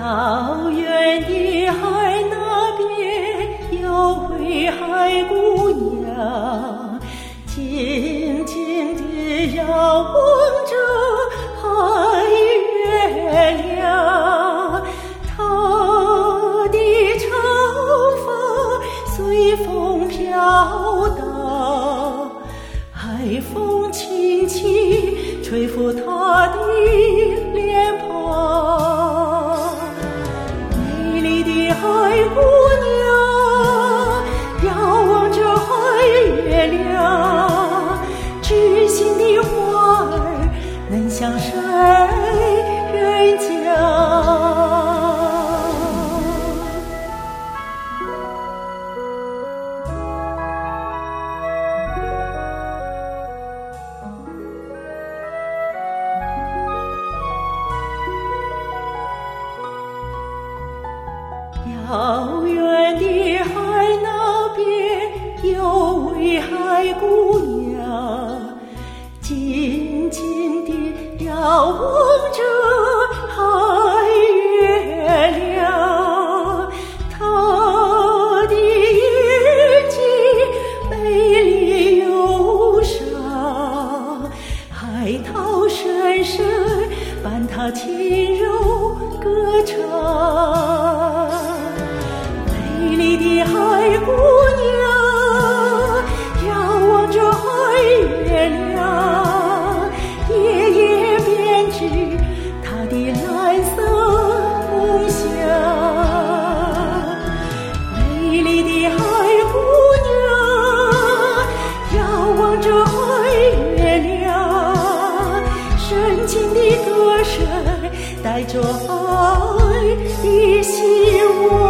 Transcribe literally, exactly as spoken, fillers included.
遥远的海那边有位海姑娘，静静地遥望着海月亮，她的长发随风飘荡，海风轻轻吹拂她的脸庞。美丽的海姑娘遥望着海月亮，知心的花儿能向谁人讲？遥远的海那边有位海姑娘，静静地遥望着海月亮，她的眼睛美丽忧伤，海涛声声伴她轻柔歌唱。美丽的海姑娘遥望着海月亮，夜夜编织她的蓝色梦想。美丽的海姑娘遥望着海月亮，深情的歌声带着爱的希望。